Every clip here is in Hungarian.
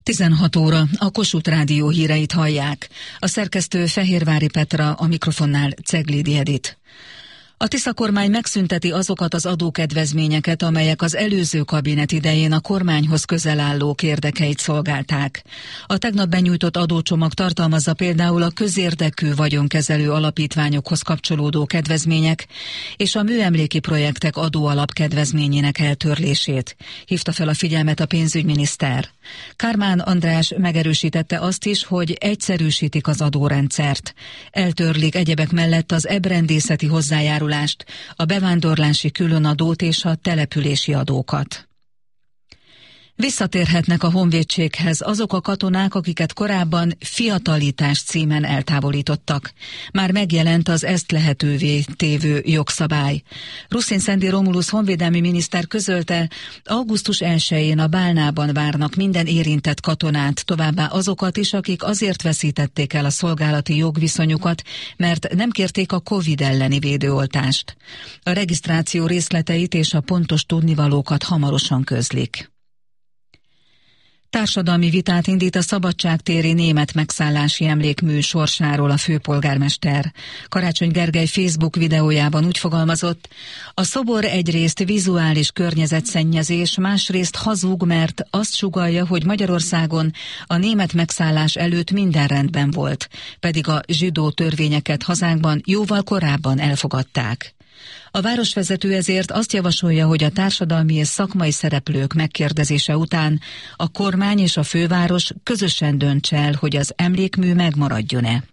16 óra, a Kossuth Rádió híreit hallják. A szerkesztő Fehérvári Petra, a mikrofonnál Ceglidi Edit. A Tisza kormány megszünteti azokat az adókedvezményeket, amelyek az előző kabinet idején a kormányhoz közel állók érdekeit szolgálták. A tegnap benyújtott adócsomag tartalmazza például a közérdekű vagyonkezelő alapítványokhoz kapcsolódó kedvezmények és a műemléki projektek adóalap kedvezményének eltörlését. Hívta fel a figyelmet a pénzügyminiszter. Kármán András megerősítette azt is, hogy egyszerűsítik az adórendszert. Eltörlik egyebek mellett az ebrendészeti hozzájárulást, a bevándorlási különadót és a települési adókat. Visszatérhetnek a honvédséghez azok a katonák, akiket korábban fiatalítás címen eltávolítottak. Már megjelent az ezt lehetővé tévő jogszabály. Ruszin-Szendi Romulus honvédelmi miniszter közölte, augusztus 1-én a Bálnában várnak minden érintett katonát, továbbá azokat is, akik azért veszítették el a szolgálati jogviszonyukat, mert nem kérték a Covid elleni védőoltást. A regisztráció részleteit és a pontos tudnivalókat hamarosan közlik. Társadalmi vitát indít a szabadságtéri német megszállási emlékmű sorsáról a főpolgármester. Karácsony Gergely Facebook videójában úgy fogalmazott, a szobor egyrészt vizuális környezetszennyezés, másrészt hazug, mert azt sugallja, hogy Magyarországon a német megszállás előtt minden rendben volt, pedig a zsidó törvényeket hazánkban jóval korábban elfogadták. A városvezető ezért azt javasolja, hogy a társadalmi és szakmai szereplők megkérdezése után a kormány és a főváros közösen döntse el, hogy az emlékmű megmaradjon-e.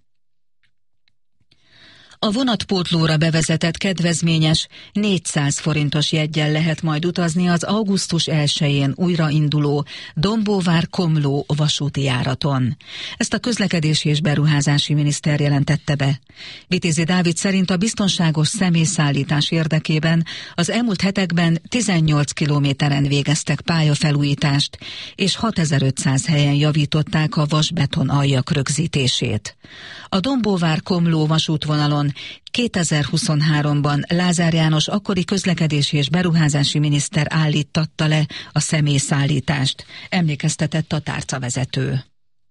A vonatpótlóra bevezetett kedvezményes 400 forintos jeggyel lehet majd utazni az augusztus 1-én újrainduló Dombóvár-Komló vasúti járaton. Ezt a közlekedési és beruházási miniszter jelentette be. Vitézi Dávid szerint a biztonságos személyszállítás érdekében az elmúlt hetekben 18 kilométeren végeztek pályafelújítást, és 6500 helyen javították a vasbeton aljak rögzítését. A Dombóvár-Komló vasútvonalon 2023-ban Lázár János akkori közlekedési és beruházási miniszter állíttatta le a személyszállítást, emlékeztetett a tárcavezető.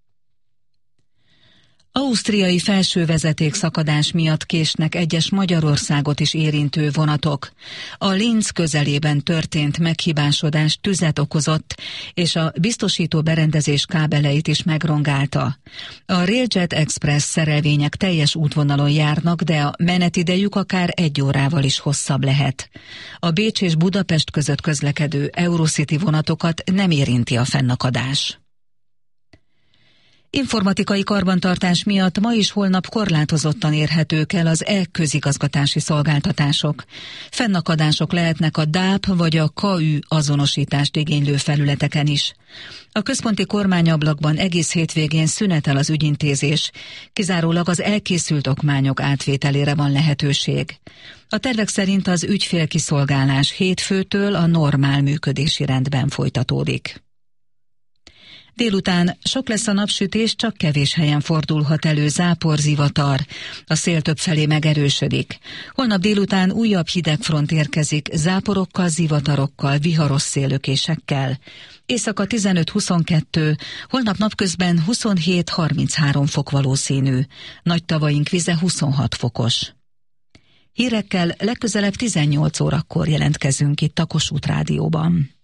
Ausztriai felsővezeték szakadás miatt késnek egyes Magyarországot is érintő vonatok. A Linz közelében történt meghibásodás tüzet okozott, és a biztosító berendezés kábeleit is megrongálta. A Railjet Express szerelvények teljes útvonalon járnak, de a menetidejük akár 1 órával is hosszabb lehet. A Bécs és Budapest között közlekedő Eurocity vonatokat nem érinti a fennakadás. Informatikai karbantartás miatt ma és holnap korlátozottan érhetők el az e-közigazgatási szolgáltatások. Fennakadások lehetnek a DÁP vagy a KÜ azonosítást igénylő felületeken is. A központi kormányablakban egész hétvégén szünetel az ügyintézés, kizárólag az elkészült okmányok átvételére van lehetőség. A tervek szerint az ügyfélkiszolgálás hétfőtől a normál működési rendben folytatódik. Délután sok lesz a napsütés, csak kevés helyen fordulhat elő zápor, zivatar. A szél többfelé megerősödik. Holnap délután újabb hidegfront érkezik, záporokkal, zivatarokkal, viharos széllökésekkel. Éjszaka 15-22, holnap napközben 27-33 fok valószínű. Nagy tavaink vize 26 fokos. Hírekkel legközelebb 18 órakor jelentkezünk itt a Kossuth Rádióban.